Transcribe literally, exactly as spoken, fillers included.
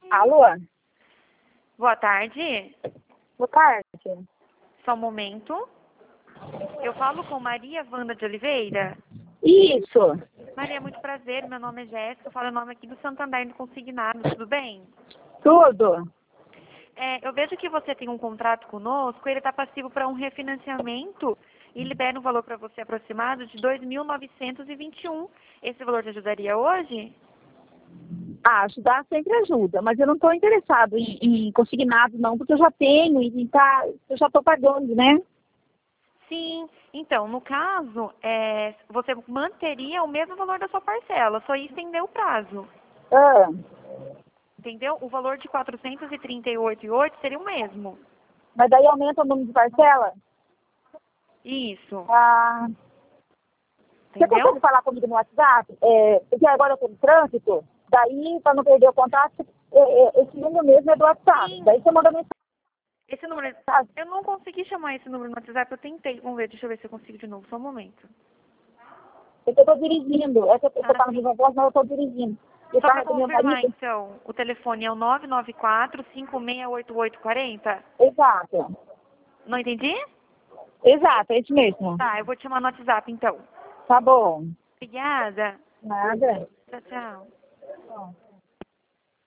Alô? Boa tarde. Boa tarde. Só um momento. Eu falo com Maria Wanda de Oliveira. Isso. Maria, muito prazer. Meu nome é Jéssica. Eu falo o nome aqui do Santander do Consignado. Tudo bem? Tudo. É, eu vejo que você tem um contrato conosco. Ele está passivo para um refinanciamento e libera um valor para você aproximado de dois mil novecentos e vinte e um. Esse valor te ajudaria hoje? Ah, ajudar sempre ajuda, mas eu não estou interessado em, em consignado não, porque eu já tenho e tá, eu já estou pagando, né? Sim. Então, no caso, é, você manteria o mesmo valor da sua parcela, só ia estender o prazo. Ah, Entendeu? O valor de quatrocentos e trinta e oito vírgula oito seria o mesmo. mas daí aumenta o número de parcela? Isso. Ah, você Entendeu? consegue falar comigo no WhatsApp? É, porque agora eu estou no trânsito, daí, para não perder o contato, é, é, esse número mesmo é do WhatsApp. Sim. Daí você manda mensagem. Esse número. Eu não consegui chamar esse número no WhatsApp, eu tentei. Vamos ver, deixa eu ver se eu consigo de novo. Só um momento. Porque eu estou dirigindo. É que eu estou Ah, falando de sim. voz, mas eu estou dirigindo. E o Só para carro do meu confirmar, marido. então, o telefone é o nove nove quatro, cinco seis oito oito quatro zero? Exato. Não entendi? Exato, é isso mesmo. Tá, eu vou te chamar no WhatsApp, então. Tá bom. Obrigada. Nada. Tchau, tchau. Bom.